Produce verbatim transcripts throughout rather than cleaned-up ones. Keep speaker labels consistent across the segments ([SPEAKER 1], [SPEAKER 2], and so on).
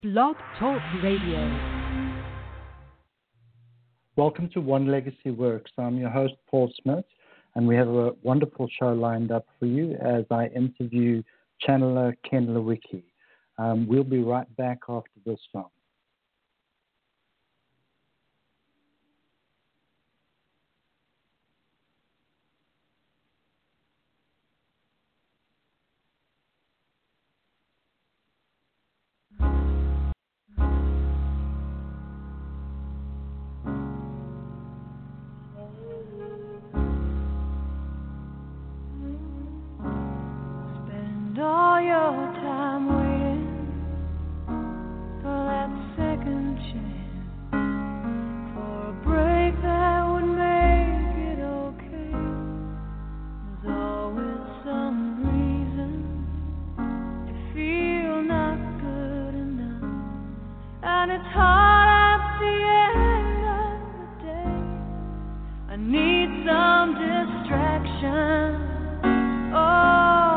[SPEAKER 1] Blog Talk Radio.
[SPEAKER 2] Welcome to One Legacy Works. I'm your host, Paul Smith, and we have a wonderful show lined up for you as I interview channeler Ken Lewicki. Um, we'll be right back after this song.
[SPEAKER 3] All your time waiting for that second chance, for a break that would make it okay. There's always some reason to feel not good enough, and it's hard at the end of the day. I need some distraction. Oh,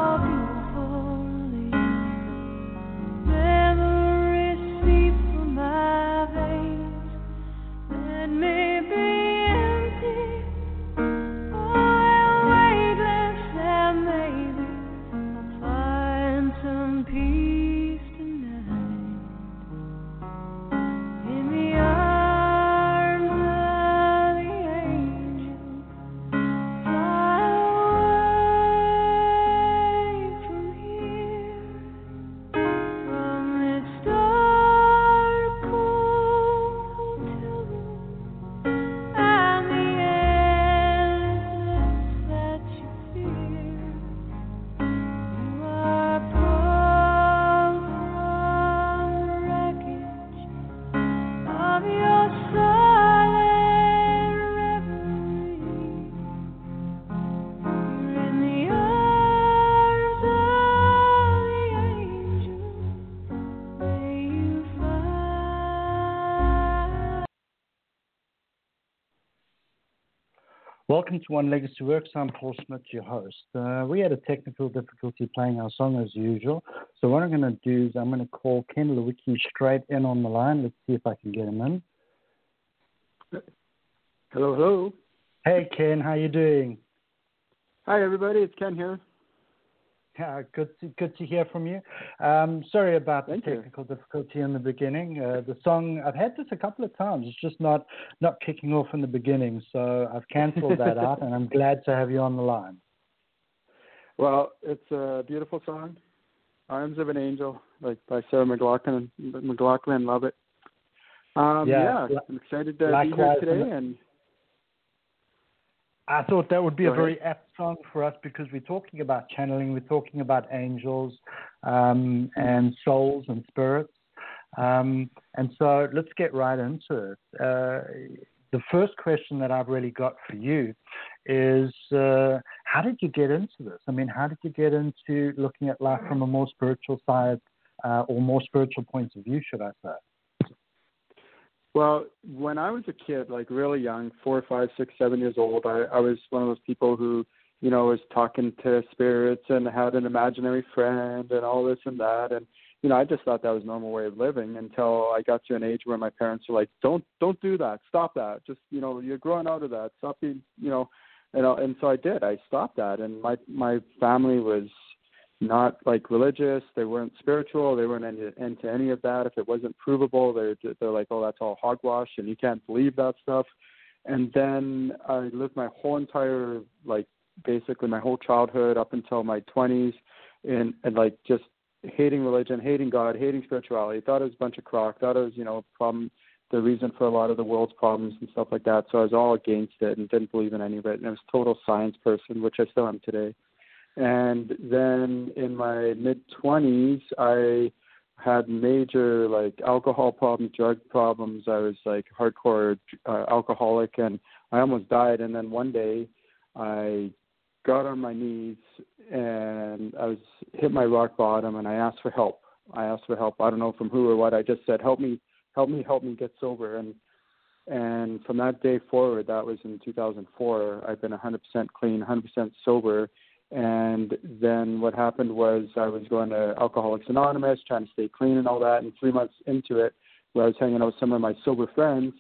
[SPEAKER 2] Welcome to One Legacy Works. I'm Paul Smith, your host. Uh, we had a technical difficulty playing our song as usual. So what I'm going to do is I'm going to call Ken Lewicki straight in on the line. Let's see if I can get him in.
[SPEAKER 4] Hello, hello.
[SPEAKER 2] Hey, Ken. How you doing?
[SPEAKER 4] Hi, everybody. It's Ken here.
[SPEAKER 2] Yeah, good to, good to hear from you. Um, sorry about
[SPEAKER 4] Thank
[SPEAKER 2] the
[SPEAKER 4] you.
[SPEAKER 2] technical difficulty in the beginning. Uh, the song, I've had this a couple of times. It's just not, not kicking off in the beginning. So I've canceled that out, and I'm glad to have you on the line.
[SPEAKER 4] Well, it's a beautiful song, Arms of an Angel, like by Sarah McLachlan. McLachlan, love it. Um,
[SPEAKER 2] Yeah,
[SPEAKER 4] yeah, I'm excited to be
[SPEAKER 2] likewise,
[SPEAKER 4] here today. And
[SPEAKER 2] I thought that would be
[SPEAKER 4] Go
[SPEAKER 2] a very
[SPEAKER 4] ahead.
[SPEAKER 2] apt song for us because we're talking about channeling, we're talking about angels um, and souls and spirits. Um, and so let's get right into it. Uh, the first question that I've really got for you is uh, how did you get into this? I mean, how did you get into looking at life from a more spiritual side uh, or more spiritual point of view, should I say?
[SPEAKER 4] Well, when I was a kid, like really young, four, five, six, seven years old, I, I was one of those people who, you know, was talking to spirits and had an imaginary friend and all this and that. And, you know, I just thought that was a normal way of living until I got to an age where my parents were like, don't, don't do that. Stop that. Just, you know, you're growing out of that. Stop being, you know, you know, and so I did. I stopped that. And my, my family was not like religious, they weren't spiritual, they weren't into, into any of that. If it wasn't provable, they're they're like, oh, that's all hogwash, and you can't believe that stuff. And then I lived my whole entire, like, basically my whole childhood up until my twenties, and and like just hating religion, hating God, hating spirituality. Thought it was a bunch of crock. Thought it was, you know, problem, the reason for a lot of the world's problems and stuff like that. So I was all against it and didn't believe in any of it. And I was a total science person, which I still am today. And then in my mid-twenties, I had major, like, alcohol problems, drug problems. I was, like, hardcore uh, alcoholic, and I almost died. And then one day I got on my knees, and I was hit my rock bottom, and I asked for help. I asked for help. I don't know from who or what. I just said, help me, help me, help me get sober. And and from that day forward, that was in two thousand four, I've been one hundred percent clean, one hundred percent sober. And then what happened was I was going to Alcoholics Anonymous, trying to stay clean and all that. And three months into it, where I was hanging out with some of my sober friends,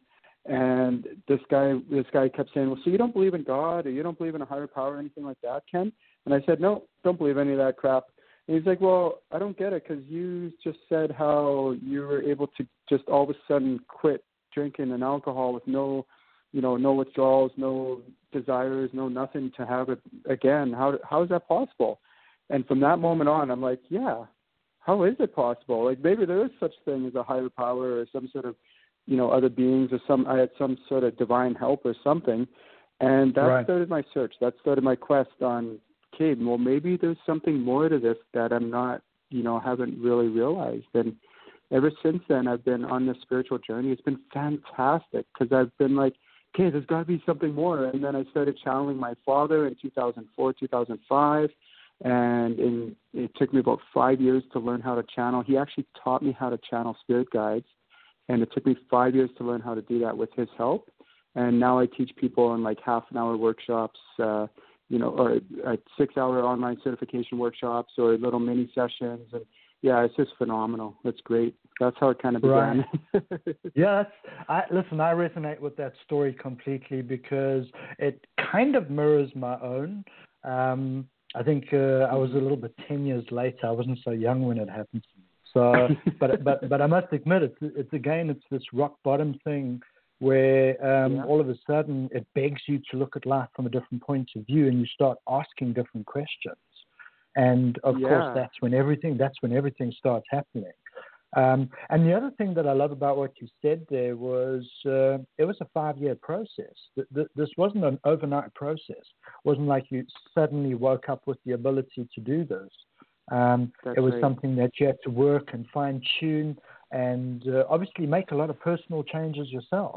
[SPEAKER 4] and this guy, this guy kept saying, "Well, so you don't believe in God, or you don't believe in a higher power, or anything like that, Ken?" And I said, "No, don't believe any of that crap." And he's like, "Well, I don't get it, because you just said how you were able to just all of a sudden quit drinking and alcohol with no, you know, no withdrawals, no desires, no nothing to have it again. How how is that possible?" And from that moment on, I'm like, yeah, how is it possible? Like, maybe there is such thing as a higher power or some sort of, you know, other beings, or some, I had some sort of divine help or something. And that
[SPEAKER 2] Right.
[SPEAKER 4] started my search. That started my quest on, okay, well, maybe there's something more to this that I'm not, you know, haven't really realized. And ever since then, I've been on this spiritual journey. It's been fantastic, because I've been like, okay, there's got to be something more. And then I started channeling my father in two thousand four, two thousand five. And in, it took me about five years to learn how to channel. He actually taught me how to channel spirit guides. And it took me five years to learn how to do that with his help. And now I teach people in like half an hour workshops, uh, you know, or uh, six hour online certification workshops, or little mini sessions. And yeah, it's just phenomenal. It's great. That's how it kind of began.
[SPEAKER 2] Right. Yeah, that's, I, listen, I resonate with that story completely, because it kind of mirrors my own. Um, I think uh, I was a little bit ten years later. I wasn't so young when it happened to me. So, but but but I must admit, it's it's again, it's this rock bottom thing where um,
[SPEAKER 4] Yeah.
[SPEAKER 2] all of a sudden it begs you to look at life from a different point of view, and you start asking different questions. And of
[SPEAKER 4] Yeah.
[SPEAKER 2] course, that's when everything that's when everything starts happening. Um, and the other thing that I love about what you said there was uh, it was a five-year process. Th- th- this wasn't an overnight process. It wasn't like you suddenly woke up with the ability to do this. Um,
[SPEAKER 4] That's
[SPEAKER 2] it was
[SPEAKER 4] right.
[SPEAKER 2] something that you had to work and fine-tune, and uh, obviously make a lot of personal changes yourself.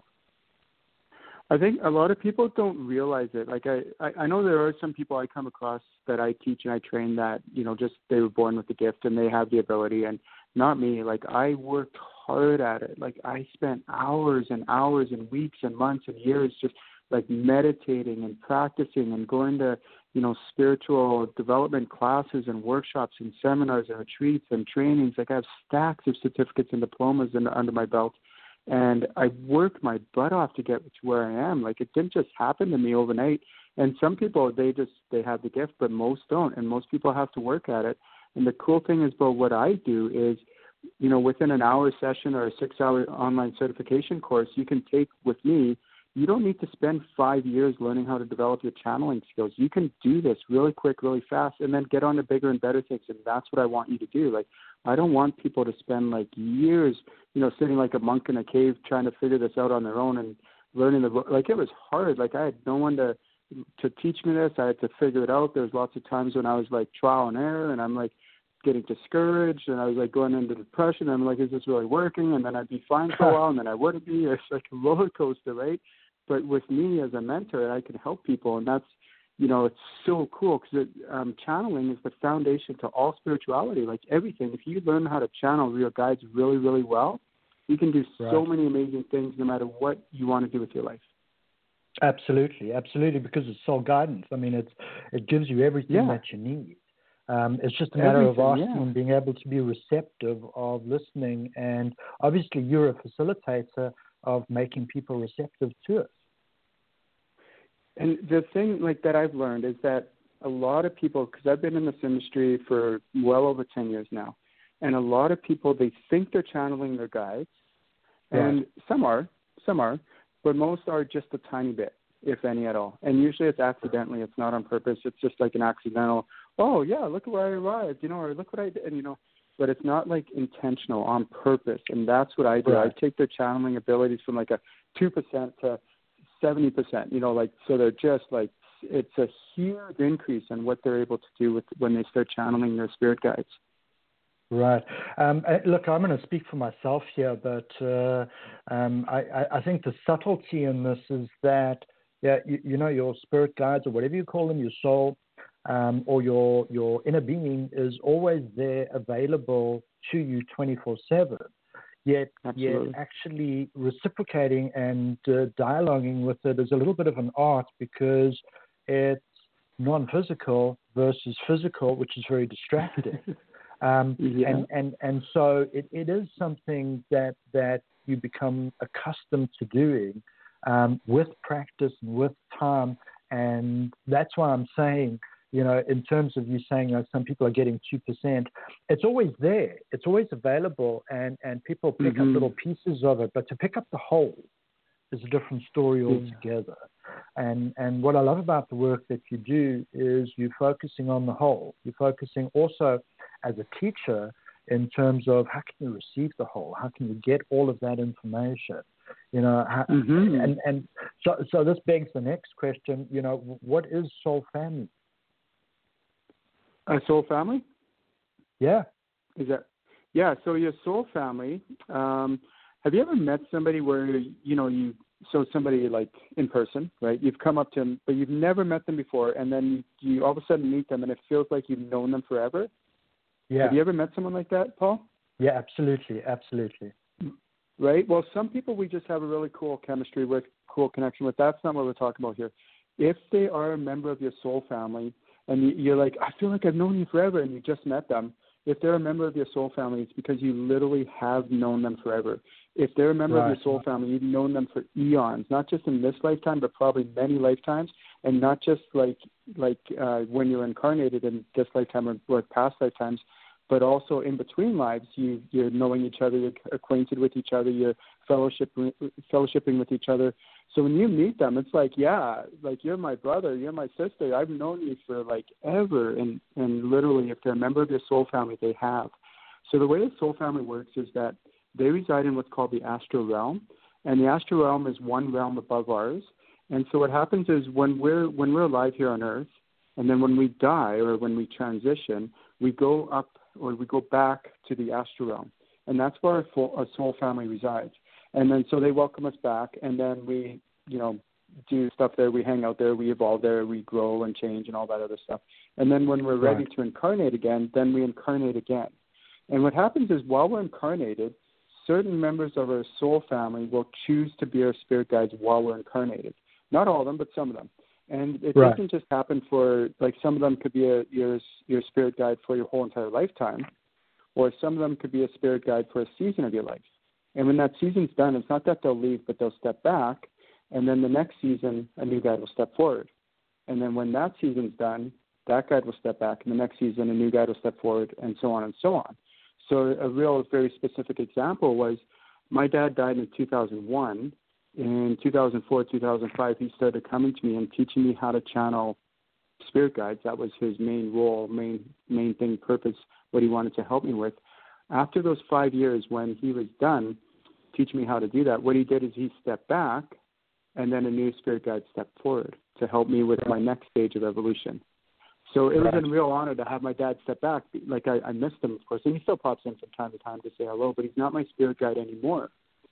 [SPEAKER 4] I think a lot of people don't realize it. Like I, I, I know there are some people I come across that I teach and I train that, you know, just they were born with the gift and they have the ability, and not me. Like I worked hard at it. Like I spent hours and hours and weeks and months and years just like meditating and practicing and going to, you know, spiritual development classes and workshops and seminars and retreats and trainings. Like I have stacks of certificates and diplomas in, under my belt. And I worked my butt off to get to where I am. Like it didn't just happen to me overnight. And some people, they just, they have the gift, but most don't. And most people have to work at it. And the cool thing is about what I do is, you know, within an hour session or a six hour online certification course you can take with me, you don't need to spend five years learning how to develop your channeling skills. You can do this really quick, really fast, and then get on to bigger and better things. And that's what I want you to do. Like, I don't want people to spend like years, you know, sitting like a monk in a cave trying to figure this out on their own and learning the, like it was hard. Like I had no one to, to teach me this. I had to figure it out. There was lots of times when I was like trial and error, and I'm like getting discouraged, and I was like going into depression. I'm like, is this really working? And then I'd be fine for a while, and then I wouldn't be. It's like a roller coaster, right? But with me as a mentor, I can help people, and that's, you know, it's so cool because um, channeling is the foundation to all spirituality. Like everything, if you learn how to channel real guides really, really well, you can do
[SPEAKER 2] Right.
[SPEAKER 4] so many amazing things no matter what you want to do with your life.
[SPEAKER 2] Absolutely, absolutely, because it's soul guidance. I mean, it's it gives you everything
[SPEAKER 4] Yeah.
[SPEAKER 2] that you need. Um, it's just a matter
[SPEAKER 4] Everything,
[SPEAKER 2] of asking
[SPEAKER 4] yeah.
[SPEAKER 2] and being able to be receptive of listening. And obviously, you're a facilitator of making people receptive to it.
[SPEAKER 4] And the thing like that I've learned is that a lot of people, because I've been in this industry for well over ten years now, and a lot of people, they think they're channeling their guides, and
[SPEAKER 2] Right.
[SPEAKER 4] some are, some are, but most are just a tiny bit, if any at all. And usually it's accidentally, it's not on purpose. It's just like an accidental, oh, yeah, look at where I arrived, you know, or look what I did, and, you know, but it's not like intentional, on purpose. And that's what I do.
[SPEAKER 2] Right.
[SPEAKER 4] I take their channeling abilities from like a two percent to seventy percent, you know, like, so they're just like, it's a huge increase in what they're able to do with when they start channeling their spirit guides.
[SPEAKER 2] Right. Um, uh, look, I'm going to speak for myself here, but uh, um, I, I, I think the subtlety in this is that, yeah, you, you know, your spirit guides or whatever you call them, your soul um, or your your inner being is always there, available to you twenty-four seven. Yet, yet
[SPEAKER 4] Absolutely.
[SPEAKER 2] actually reciprocating and uh, dialoguing with it is a little bit of an art because it's non-physical versus physical, which is very distracting. um,
[SPEAKER 4] yeah.
[SPEAKER 2] and, and, and so it, it is something that, that you become accustomed to doing um, with practice and with time. And that's why I'm saying, you know, in terms of you saying, you know, some people are getting two percent, it's always there. It's always available, and, and people pick
[SPEAKER 4] mm-hmm.
[SPEAKER 2] up little pieces of it. But to pick up the whole is a different story altogether. Yeah. And and what I love about the work that you do is you're focusing on the whole. You're focusing also as a teacher in terms of how can you receive the whole? How can you get all of that information? You know, how,
[SPEAKER 4] mm-hmm.
[SPEAKER 2] and, and so, so this begs the next question, you know, what is soul family?
[SPEAKER 4] A soul family?
[SPEAKER 2] Yeah.
[SPEAKER 4] Is that, yeah, so your soul family, um, have you ever met somebody where, you know, you, so somebody like in person, right? You've come up to them, but you've never met them before, and then you all of a sudden meet them, and it feels like you've known them forever?
[SPEAKER 2] Yeah.
[SPEAKER 4] Have you ever met someone like that, Paul?
[SPEAKER 2] Yeah, absolutely, absolutely.
[SPEAKER 4] Right? Well, some people we just have a really cool chemistry with, cool connection with. That's not what we're talking about here. If they are a member of your soul family, and you're like, I feel like I've known you forever, and you just met them, if they're a member of your soul family, it's because you literally have known them forever. If they're a member
[SPEAKER 2] right.
[SPEAKER 4] of your soul family, you've known them for eons, not just in this lifetime, but probably many lifetimes, and not just like like uh, when you're incarnated in this lifetime or, or past lifetimes, but also in between lives, you, you're knowing each other, you're acquainted with each other, you're fellowship, fellowshipping with each other. So when you meet them, it's like, yeah, like you're my brother, you're my sister. I've known you for like ever. And, and literally, if they're a member of your soul family, they have. So the way the soul family works is that they reside in what's called the astral realm. And the astral realm is one realm above ours. And so what happens is when we're, when we're alive here on Earth, and then when we die or when we transition, we go up or we go back to the astral realm. And that's where our, full, our soul family resides. And then so they welcome us back, and then we, you know, do stuff there. We hang out there, we evolve there, we grow and change and all that other stuff. And then when we're ready
[SPEAKER 2] right.
[SPEAKER 4] to incarnate again, then we incarnate again. And what happens is while we're incarnated, certain members of our soul family will choose to be our spirit guides while we're incarnated. Not all of them, but some of them. And it
[SPEAKER 2] right.
[SPEAKER 4] doesn't just happen for, like some of them could be a, your, your spirit guide for your whole entire lifetime, or some of them could be a spirit guide for a season of your life. And when that season's done, it's not that they'll leave, but they'll step back, and then the next season, a new guide will step forward. And then when that season's done, that guide will step back, and the next season, a new guide will step forward, and so on and so on. So a real, very specific example was my dad died in two thousand one. In two thousand four, two thousand five, he started coming to me and teaching me how to channel spirit guides. That was his main role, main main thing, purpose, what he wanted to help me with. After those five years, when he was done teaching me how to do that, what he did is he stepped back, and then a new spirit guide stepped forward to help me with my next stage of evolution. So it was a real honor to have my dad step back. Like I, I missed him, of course, and he still pops in from time to time to say hello, but he's not my spirit guide anymore.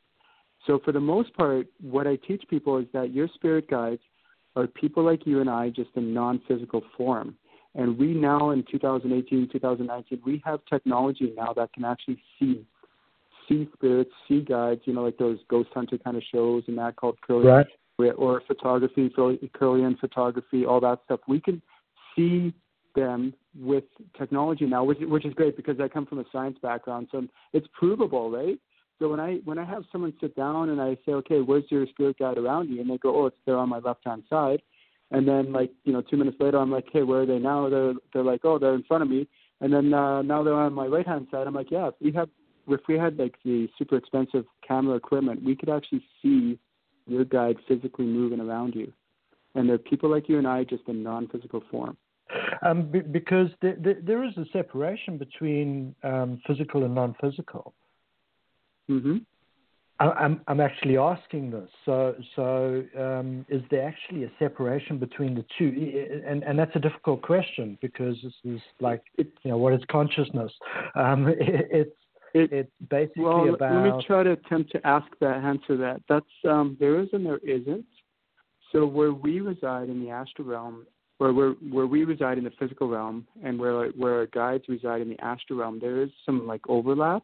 [SPEAKER 4] So for the most part, what I teach people is that your spirit guides are people like you and I, just in non-physical form. And we now in two thousand eighteen, two thousand nineteen, we have technology now that can actually see, see spirits, see guides, you know, like those ghost hunter kind of shows and that called Kirlian,
[SPEAKER 2] right.
[SPEAKER 4] or photography, Kirlian photography, all that stuff. We can see them with technology now, which, which is great because I come from a science background, so it's provable, right? So when I when I have someone sit down and I say, okay, where's your spirit guide around you? And they go, oh, it's there on my left-hand side. And then, like, you know, two minutes later, I'm like, hey, where are they now? They're they're like, oh, they're in front of me. And then uh, now they're on my right-hand side. I'm like, yeah, if we have if we had like the super expensive camera equipment, we could actually see your guide physically moving around you. And they're people like you and I, just in non-physical form.
[SPEAKER 2] Um, b- because th- th- there is a separation between um, physical and non-physical.
[SPEAKER 4] Mm-hmm.
[SPEAKER 2] I, I'm I'm actually asking this. So so um, is there actually a separation between the two? And and that's a difficult question because this is like
[SPEAKER 4] it,
[SPEAKER 2] you know what is consciousness? Um, it, it's
[SPEAKER 4] it,
[SPEAKER 2] it's basically
[SPEAKER 4] well,
[SPEAKER 2] about.
[SPEAKER 4] Let me try to attempt to ask that, answer that. That's um, there is and there isn't. So where we reside in the astral realm, or where where we reside in the physical realm, and where where our guides reside in the astral realm, there is some like overlap.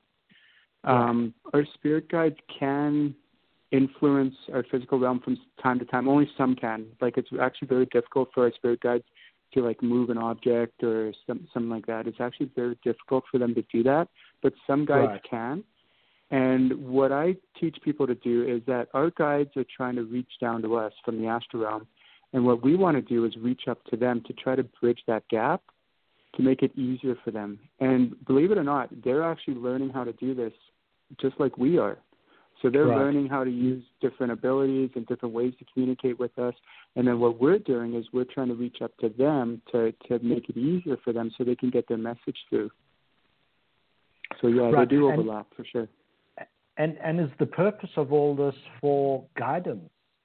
[SPEAKER 4] Um, our spirit guides can influence our physical realm from time to time. Only some can. Like it's actually very difficult for our spirit guides to like move an object or some, something like that. It's actually very difficult for them to do that, but some guides
[SPEAKER 2] Right.
[SPEAKER 4] can. And what I teach people to do is that our guides are trying to reach down to us from the astral realm. And what we want to do is reach up to them to try to bridge that gap to make it easier for them. And believe it or not, they're actually learning how to do this just like we are. So they're
[SPEAKER 2] Right.
[SPEAKER 4] learning how to use different abilities and different ways to communicate with us. And then what we're doing is we're trying to reach up to them to, to make it easier for them so they can get their message through. So, yeah,
[SPEAKER 2] Right.
[SPEAKER 4] they do
[SPEAKER 2] And-
[SPEAKER 4] overlap for sure.
[SPEAKER 2] And and is the purpose of all this for guidance?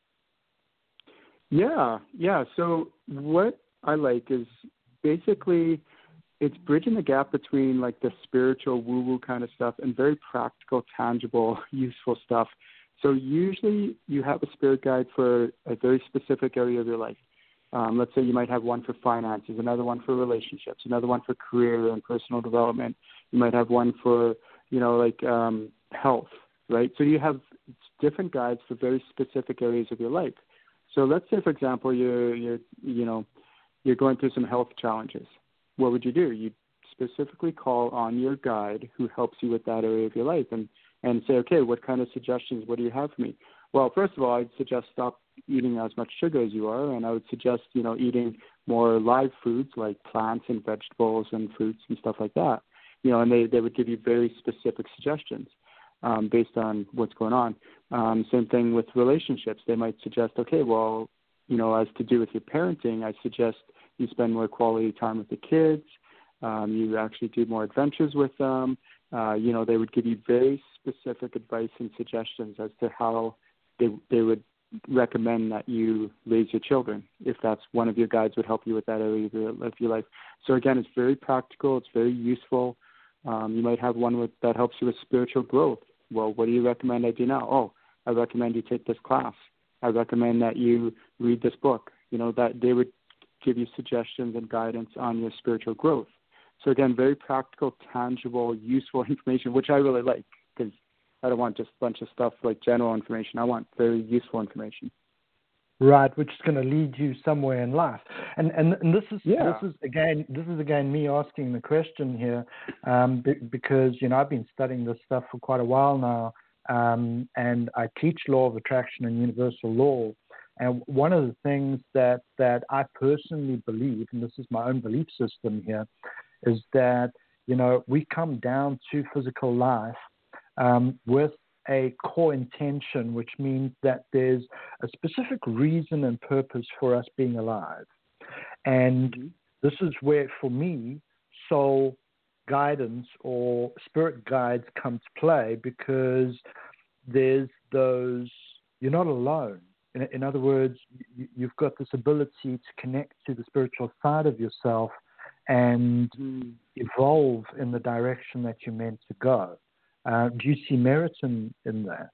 [SPEAKER 4] Yeah, yeah. So what I like is basically it's bridging the gap between like the spiritual woo-woo kind of stuff and very practical, tangible, useful stuff. So usually you have a spirit guide for a very specific area of your life. Um, let's say you might have one for finances, another one for relationships, another one for career and personal development. You might have one for, you know, like um, health, right? So you have different guides for very specific areas of your life. So let's say, for example, you're, you're, you know, you're going through some health challenges. What would you do? You'd specifically call on your guide who helps you with that area of your life and, and say, okay, what kind of suggestions, what do you have for me? Well, first of all, I'd suggest stop eating as much sugar as you are, and I would suggest, you know, eating more live foods like plants and vegetables and fruits and stuff like that. You know, and they, they would give you very specific suggestions um, based on what's going on. Um, same thing with relationships. They might suggest, okay, well, you know, as to do with your parenting, I suggest you spend more quality time with the kids. Um, you actually do more adventures with them. Uh, you know, they would give you very specific advice and suggestions as to how they they would recommend that you raise your children, if that's one of your guides would help you with that area of your, of your life. So again, it's very practical. It's very useful. Um, you might have one with, that helps you with spiritual growth. Well, what do you recommend I do now? Oh, I recommend you take this class. I recommend that you read this book. You know, that they would give you suggestions and guidance on your spiritual growth. So again, very practical, tangible, useful information, which I really like because I don't want just a bunch of stuff like general information. I want very useful information.
[SPEAKER 2] Right, which is going to lead you somewhere in life. And and, and this is
[SPEAKER 4] Yeah.
[SPEAKER 2] this is again this is again me asking the question here, um, b- because you know I've been studying this stuff for quite a while now, um, and I teach law of attraction and universal law. And one of the things that that I personally believe, and this is my own belief system here, is that you know we come down to physical life um, with a core intention, which means that there's a specific reason and purpose for us being alive. And
[SPEAKER 4] Mm-hmm.
[SPEAKER 2] this is where, for me, soul guidance or spirit guides come to play, because there's those, you're not alone. In, in other words, you, you've got this ability to connect to the spiritual side of yourself and
[SPEAKER 4] Mm-hmm.
[SPEAKER 2] evolve in the direction that you're meant to go. Uh, do you see merit in, in that?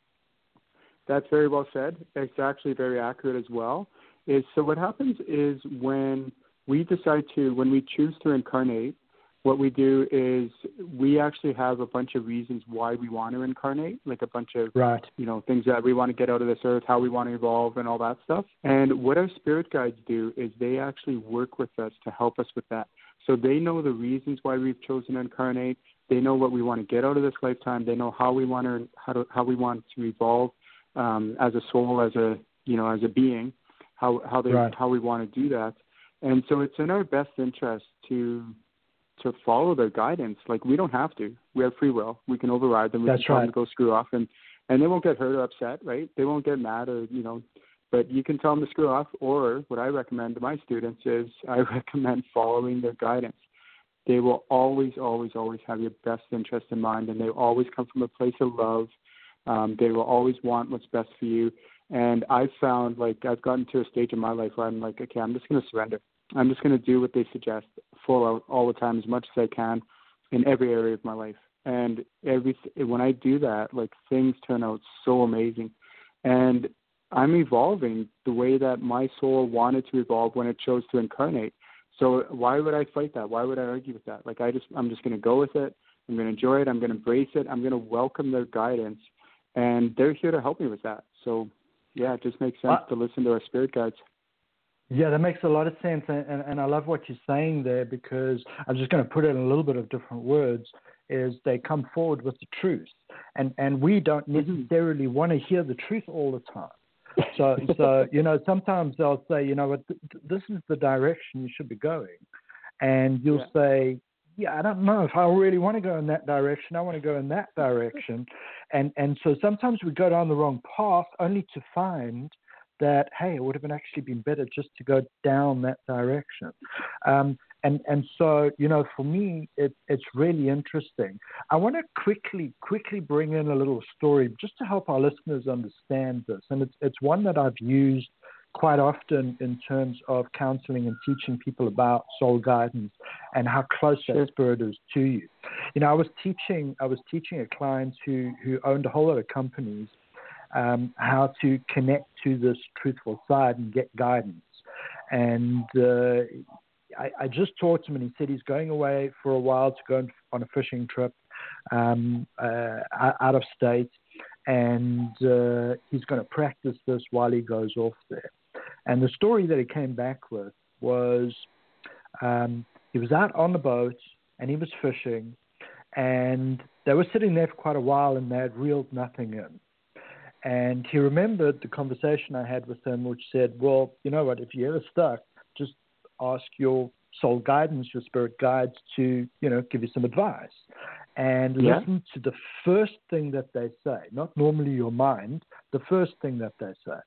[SPEAKER 4] That's very well said. It's actually very accurate as well. Is so what happens is when we decide to, when we choose to incarnate, what we do is we actually have a bunch of reasons why we want to incarnate, like a bunch of,
[SPEAKER 2] Right.
[SPEAKER 4] you know, things that we want to get out of this earth, how we want to evolve and all that stuff. And what our spirit guides do is they actually work with us to help us with that. So they know the reasons why we've chosen to incarnate. They know what we want to get out of this lifetime. They know how we want to, how to, how we want to evolve um, as a soul, as a, you know, as a being, how, how they,
[SPEAKER 2] Right.
[SPEAKER 4] how we want to do that. And so it's in our best interest to, to follow their guidance. Like, we don't have to. We have free will. We can override them. We
[SPEAKER 2] That's
[SPEAKER 4] can tell
[SPEAKER 2] right.
[SPEAKER 4] them to go screw off, and, and they won't get hurt or upset, right? They won't get mad or, you know, but you can tell them to screw off. Or what I recommend to my students is I recommend following their guidance. They will always, always, always have your best interest in mind, and they always come from a place of love. Um, they will always want what's best for you. And I've found, like, I've gotten to a stage in my life where I'm like, okay, I'm just going to surrender. I'm just going to do what they suggest full out all the time, as much as I can, in every area of my life. And every when I do that, like, things turn out so amazing. And I'm evolving the way that my soul wanted to evolve when it chose to incarnate. So why would I fight that? Why would I argue with that? Like, I just, I'm just going to go with it. I'm going to enjoy it. I'm going to embrace it. I'm going to welcome their guidance. And they're here to help me with that. So, yeah, it just makes sense
[SPEAKER 2] Uh,
[SPEAKER 4] to listen to our spirit guides.
[SPEAKER 2] Yeah, that makes a lot of sense, and, and, and I love what you're saying there, because I'm just going to put it in a little bit of different words, is they come forward with the truth, and, and we don't necessarily mm-hmm. want to hear the truth all the time. So, so you know, sometimes they'll say, you know what, th- this is the direction you should be going, and you'll yeah. say, yeah, I don't know if I really want to go in that direction. I want to go in that direction, and and so sometimes we go down the wrong path, only to find that, hey, it would have been actually been better just to go down that direction. Um, and, and so, you know, for me, it, it's really interesting. I want to quickly, quickly bring in a little story just to help our listeners understand this. And it's, it's one that I've used quite often in terms of counseling and teaching people about soul guidance and how close sure. that spirit is to you. You know, I was teaching, I was teaching a client who, who owned a whole lot of companies, Um, how to connect to this truthful side and get guidance. And uh, I, I just taught him, and he said he's going away for a while to go on a fishing trip um, uh, out of state, and uh, he's going to practice this while he goes off there. And the story that he came back with was um, he was out on the boat, and he was fishing, and they were sitting there for quite a while, and they had reeled nothing in. And he remembered the conversation I had with him, which said, well, you know what, if you're ever stuck, just ask your soul guidance, your spirit guides to, you know, give you some advice. And yeah. listen to the first thing that they say, not normally your mind, the first thing that they say.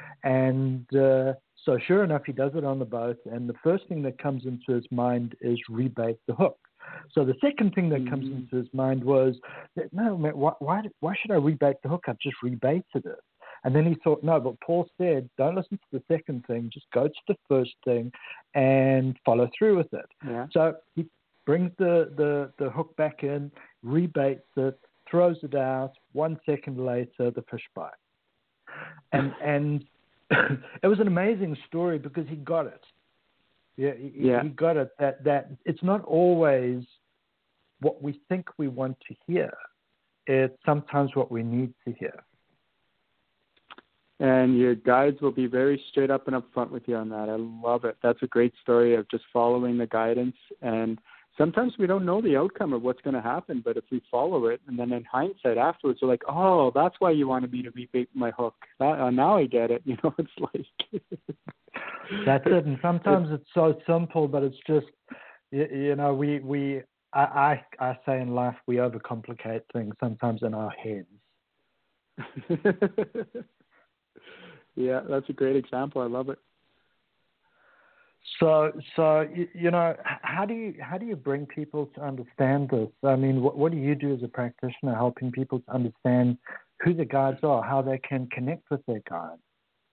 [SPEAKER 2] And uh, so sure enough, he does it on the boat, and the first thing that comes into his mind is rebait the hook. So the second thing that comes into his mind was, that, no, man, why, why, why should I rebait the hook? I've just rebaited it. And then he thought, no, but Paul said, don't listen to the second thing. Just go to the first thing and follow through with it.
[SPEAKER 4] Yeah.
[SPEAKER 2] So he brings the, the, the hook back in, rebaits it, throws it out. One second later, the fish bites. And, and it was an amazing story because he got it. Yeah, he,
[SPEAKER 4] yeah.
[SPEAKER 2] he got it, that, that it's not always what we think we want to hear. It's sometimes what we need to hear.
[SPEAKER 4] And your guides will be very straight up and upfront with you on that. I love it. That's a great story of just following the guidance. And sometimes we don't know the outcome of what's going to happen, but if we follow it, and then in hindsight afterwards, we're like, oh, that's why you wanted me to rebait my hook. That, uh, now I get it. You know, it's like...
[SPEAKER 2] That's it. And sometimes it's so simple, but it's just, you, you know, we, we I, I, I say in life, we overcomplicate things sometimes in our heads.
[SPEAKER 4] Yeah, that's a great example. I love it.
[SPEAKER 2] So, so you, you know, how do you how do you bring people to understand this? I mean, what, what do you do as a practitioner, helping people to understand who the guides are, how they can connect with their guides?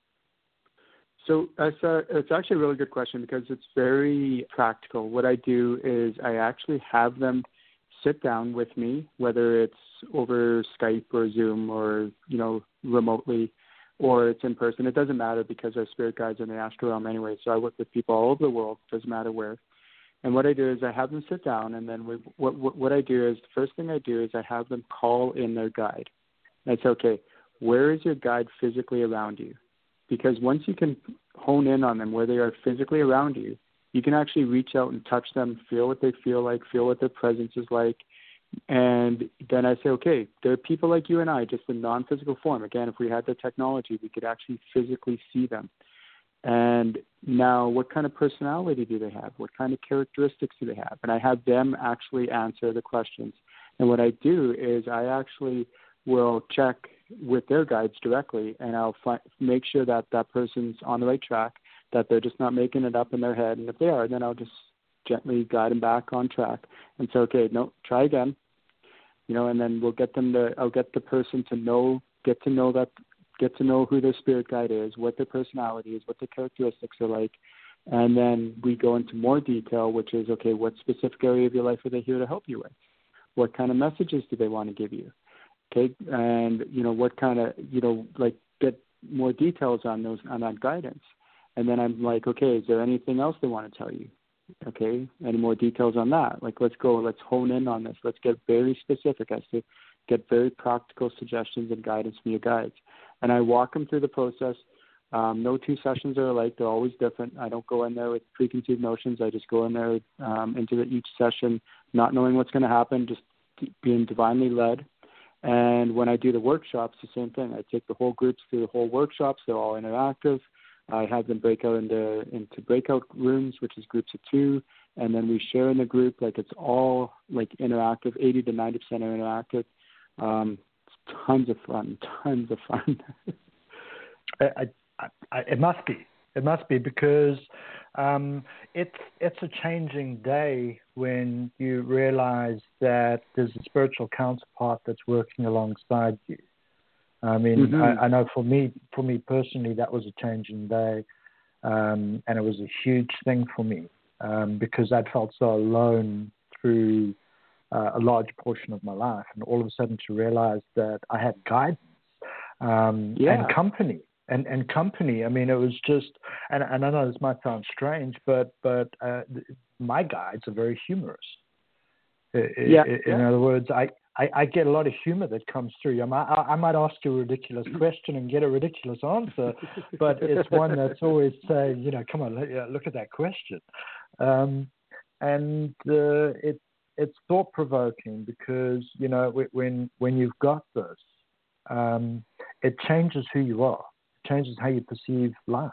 [SPEAKER 4] So that's a, it's actually a really good question because it's very practical. What I do is I actually have them sit down with me, whether it's over Skype or Zoom or, you know, remotely, or it's in person. It doesn't matter because our spirit guides are in the astral realm anyway. So I work with people all over the world. It doesn't matter where. And what I do is I have them sit down, and then we, what, what what I do is the first thing I do is I have them call in their guide. And I say, okay, where is your guide physically around you? Because once you can hone in on them where they are physically around you, you can actually reach out and touch them, feel what they feel like, feel what their presence is like. And then I say, okay, there are people like you and I, just in non-physical form. Again, if we had the technology, we could actually physically see them. And now what kind of personality do they have? What kind of characteristics do they have? And I have them actually answer the questions. And what I do is I actually will check with their guides directly, and I'll fi- make sure that that person's on the right track, that they're just not making it up in their head. And if they are, then I'll just gently guide them back on track and say, okay, no, try again, you know, and then we'll get them to, I'll get the person to know, get to know that, get to know who their spirit guide is, what their personality is, what their characteristics are like. And then we go into more detail, which is, okay, what specific area of your life are they here to help you with? What kind of messages do they want to give you? Okay, and, you know, what kind of, you know, like get more details on those, on that guidance. And then I'm like, okay, is there anything else they want to tell you? Okay, any more details on that? Like, let's go, let's hone in on this. Let's get very specific as to get very practical suggestions and guidance from your guides. And I walk them through the process. Um, no two sessions are alike. They're always different. I don't go in there with preconceived notions. I just go in there um, into the, each session not knowing what's going to happen, just being divinely led. And when I do the workshops, the same thing. I take the whole groups through the whole workshops. They're all interactive. I have them break out into, into breakout rooms, which is groups of two. And then we share in the group. Like it's all like interactive, eighty to ninety percent are interactive. Um, it's tons of fun, tons of fun.
[SPEAKER 2] I, I, I, it must be. It must be because um, it's it's a changing day when you realize that there's a spiritual counterpart that's working alongside you. I mean,
[SPEAKER 4] mm-hmm.
[SPEAKER 2] I, I know for me, for me personally, that was a changing day, um, and it was a huge thing for me um, because I'd felt so alone through uh, a large portion of my life, and all of a sudden to realize that I had guidance um,
[SPEAKER 4] yeah.
[SPEAKER 2] and company. And, and company, I mean, it was just, and, and I know this might sound strange, but but uh, my guides are very humorous.
[SPEAKER 4] Yeah,
[SPEAKER 2] in
[SPEAKER 4] yeah.
[SPEAKER 2] other words, I, I, I get a lot of humor that comes through. I might, I might ask you a ridiculous question and get a ridiculous answer, but it's one that's always saying, you know, come on, look at that question. Um, and uh, it, it's thought-provoking because, you know, when, when you've got this, um, it changes who you are. Changes how you perceive life.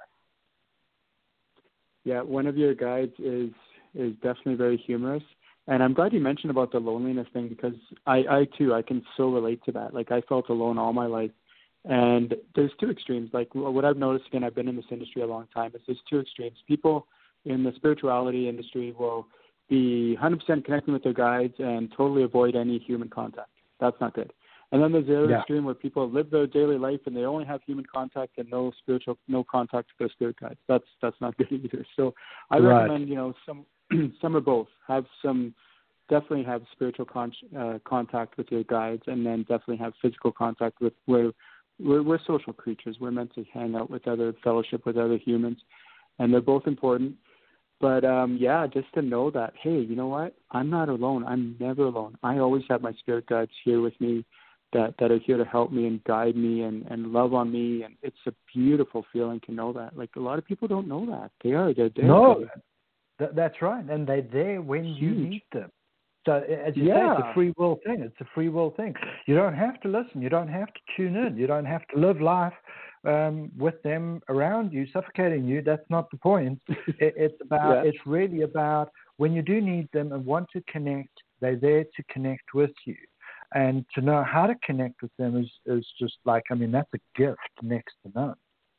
[SPEAKER 4] Yeah, one of your guides is is definitely very humorous, and I'm glad you mentioned about the loneliness thing because I, I too I can so relate to that. Like I felt alone all my life, and there's two extremes. Like what I've noticed, again, I've been in this industry a long time. Is there's two extremes. People in the spirituality industry will be one hundred percent connecting with their guides and totally avoid any human contact. That's not good. And then there's the other
[SPEAKER 2] yeah.
[SPEAKER 4] extreme where people live their daily life and they only have human contact and no spiritual, no contact with their spirit guides. That's that's not good either. So I
[SPEAKER 2] right.
[SPEAKER 4] recommend, you know, some some or both. Have some, definitely have spiritual con- uh, contact with your guides, and then definitely have physical contact with where we're, we're social creatures. We're meant to hang out with other, fellowship with other humans, and they're both important. But um, yeah, just to know that, hey, you know what? I'm not alone. I'm never alone. I always have my spirit guides here with me. That, that are here to help me and guide me and, and love on me. And it's a beautiful feeling to know that. Like, a lot of people don't know that. They are. They're there.
[SPEAKER 2] No, th- that's right. And they're there when
[SPEAKER 4] Huge.
[SPEAKER 2] you need them. So, as you
[SPEAKER 4] yeah.
[SPEAKER 2] say, it's a free will thing. It's a free will thing. You don't have to listen. You don't have to tune in. You don't have to live life um, with them around you, suffocating you. That's not the point. it, it's about.
[SPEAKER 4] yeah.
[SPEAKER 2] It's really about when you do need them and want to connect, they're there to connect with you. And to know how to connect with them is, is just like, I mean, that's a gift next to none.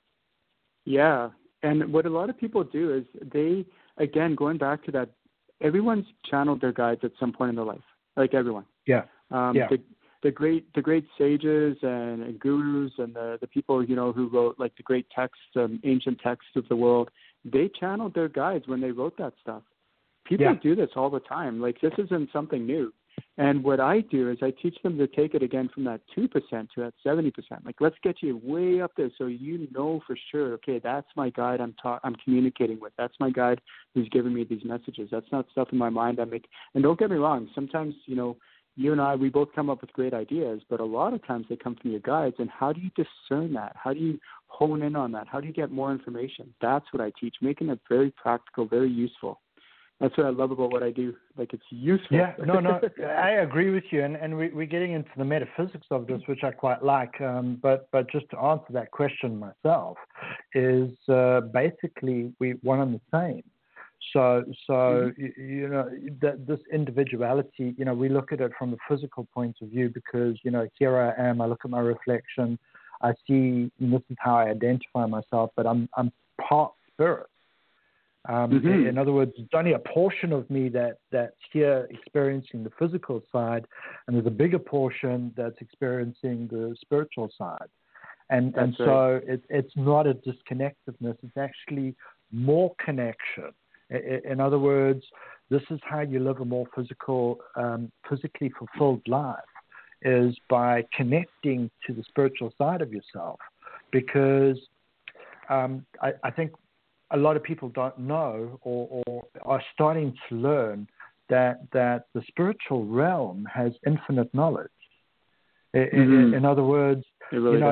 [SPEAKER 4] Yeah. And what a lot of people do is they, again, going back to that, everyone's channeled their guides at some point in their life, like everyone.
[SPEAKER 2] Yeah.
[SPEAKER 4] Um,
[SPEAKER 2] yeah.
[SPEAKER 4] The, the great the great sages and, and gurus and the, the people, you know, who wrote like the great texts, um, ancient texts of the world, they channeled their guides when they wrote that stuff. People
[SPEAKER 2] yeah.
[SPEAKER 4] do this all the time. Like, this isn't something new. And what I do is I teach them to take it again from that two percent to that seventy percent. Like, let's get you way up there so you know for sure, okay, that's my guide I'm ta- I'm communicating with. That's my guide who's giving me these messages. That's not stuff in my mind I make. And don't get me wrong, sometimes, you know, you and I, we both come up with great ideas, but a lot of times they come from your guides. And how do you discern that? How do you hone in on that? How do you get more information? That's what I teach, making it very practical, very useful. That's what I love about what I do. Like, it's useful.
[SPEAKER 2] Yeah, no, no, I agree with you. And, and we, we're getting into the metaphysics of this, which I quite like. Um, but, but just to answer that question myself is uh, basically we one and the same. So, so mm-hmm. you, you know, th- this individuality, you know, we look at it from the physical point of view because, you know, here I am, I look at my reflection, I see, and this is how I identify myself, but I'm I'm part spirit. Um, mm-hmm. In other words, it's only a portion of me that, that's here experiencing the physical side, and there's a bigger portion that's experiencing the spiritual side. And that's and so right. it, it's not a disconnectedness, it's actually more connection. In other words, this is how you live a more physical, um, physically fulfilled life, is by connecting to the spiritual side of yourself. Because um, I, I think a lot of people don't know or, or are starting to learn that that the spiritual realm has infinite knowledge. Mm-hmm. In, in other words,
[SPEAKER 4] really
[SPEAKER 2] you know,
[SPEAKER 4] does.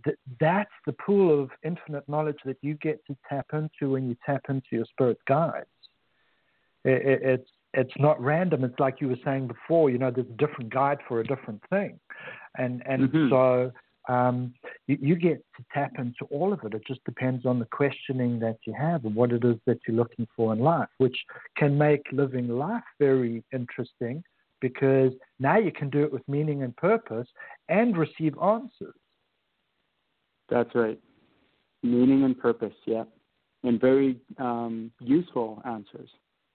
[SPEAKER 2] th- that's the pool of infinite knowledge that you get to tap into when you tap into your spirit guides. It, it, it's it's not random. It's like you were saying before. You know, there's a different guide for a different thing, and and
[SPEAKER 4] mm-hmm.
[SPEAKER 2] so um, you, you get to tap into all of it. It just depends on the questioning that you have and what it is that you're looking for in life, which can make living life very interesting because now you can do it with meaning and purpose and receive answers.
[SPEAKER 4] That's right. Meaning and purpose, yeah. And very um, useful answers.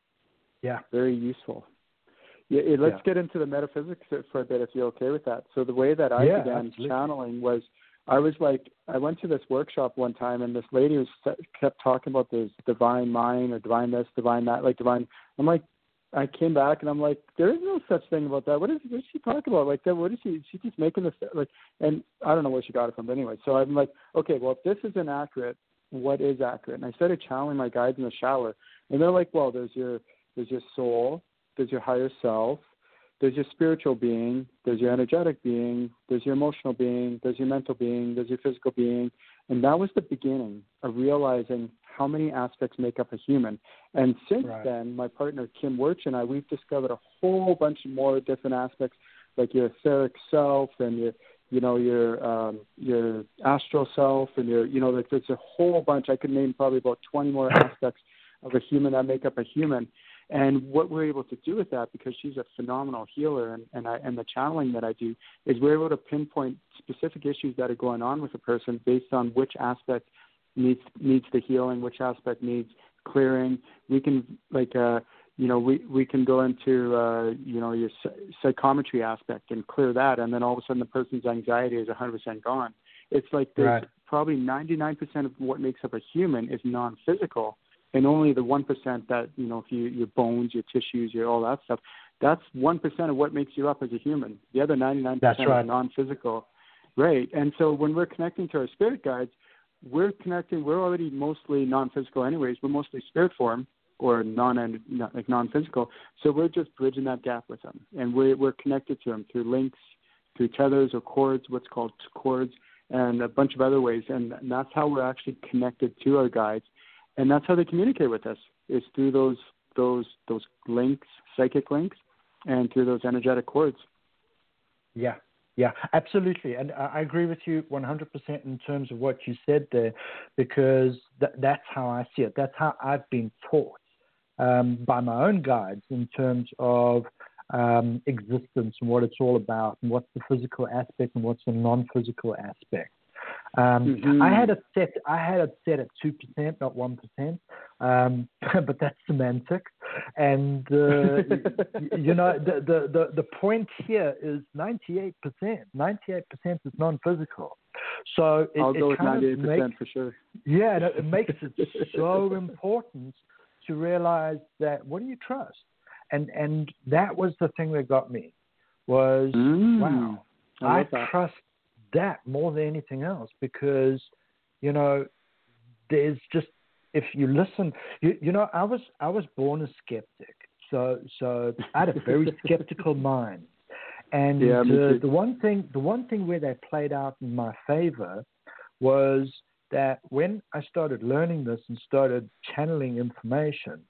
[SPEAKER 2] Yeah.
[SPEAKER 4] Very useful. Yeah, it, let's
[SPEAKER 2] yeah.
[SPEAKER 4] get into the metaphysics for a bit if you're okay with that. So the way that I
[SPEAKER 2] yeah,
[SPEAKER 4] began
[SPEAKER 2] absolutely.
[SPEAKER 4] channeling was I was like, I went to this workshop one time and this lady was kept talking about this divine mind or divine this, divine that, like divine. I'm like, I came back and I'm like, there is no such thing about that. What is, what is she talking about? Like, that, what is she? She's just making this, like, and I don't know where she got it from, but anyway. So I'm like, okay, well, if this is inaccurate, what is accurate? And I started channeling my guides in the shower, and they're like, well, there's your, there's your soul, there's your higher self, there's your spiritual being, there's your energetic being, there's your emotional being, there's your mental being, there's your physical being. And that was the beginning of realizing how many aspects make up a human. And since
[SPEAKER 2] right.
[SPEAKER 4] then, my partner Kim Wirch and I, we've discovered a whole bunch of more different aspects, like your etheric self and your, you know, your um, your astral self and your, you know, like there's a whole bunch. I could name probably about twenty more aspects of a human that make up a human. And what we're able to do with that, because she's a phenomenal healer, and, and, I, and the channeling that I do, is we're able to pinpoint specific issues that are going on with a person based on which aspect needs needs the healing, which aspect needs clearing. We can, like, uh, you know, we, we can go into, uh, you know, your psychometry aspect and clear that, and then all of a sudden the person's anxiety is one hundred percent gone. It's like there's
[SPEAKER 2] right.
[SPEAKER 4] probably ninety-nine percent of what makes up a human is non-physical. And only the one percent that, you know, if you, your bones, your tissues, your all that stuff, that's one percent of what makes you up as a human. The other ninety-nine percent
[SPEAKER 2] that's right.
[SPEAKER 4] is non-physical. Right. And so when we're connecting to our spirit guides, we're connecting, we're already mostly non-physical anyways. We're mostly spirit form or non, like non-physical. So we're just bridging that gap with them. And we're, we're connected to them through links, through tethers or cords, what's called cords, and a bunch of other ways. And that's how we're actually connected to our guides. And that's how they communicate with us, is through those those those links, psychic links, and through those energetic cords.
[SPEAKER 2] Yeah, yeah, absolutely. And I agree with you one hundred percent in terms of what you said there, because th- that's how I see it. That's how I've been taught um, by my own guides in terms of um, existence and what it's all about and what's the physical aspect and what's the non-physical aspect. Um,
[SPEAKER 4] mm-hmm.
[SPEAKER 2] I had it set. I had it set at two percent, not one percent. Um, but that's semantics. And uh, you, you know, the, the, the, the point here is ninety-eight percent. ninety-eight percent is non-physical. So it,
[SPEAKER 4] I'll go
[SPEAKER 2] it
[SPEAKER 4] with
[SPEAKER 2] kind
[SPEAKER 4] ninety-eight percent
[SPEAKER 2] of makes,
[SPEAKER 4] for sure.
[SPEAKER 2] Yeah, it, it makes it so important to realize that what do you trust? And and that was the thing that got me. Was
[SPEAKER 4] mm,
[SPEAKER 2] wow,
[SPEAKER 4] I,
[SPEAKER 2] I trust that more than anything else, because, you know, there's just, if you listen, you, you know, I was I was born a skeptic, so so I had a very skeptical mind, and
[SPEAKER 4] yeah,
[SPEAKER 2] uh, the one thing the one thing where they played out in my favor was that when I started learning this and started channeling information,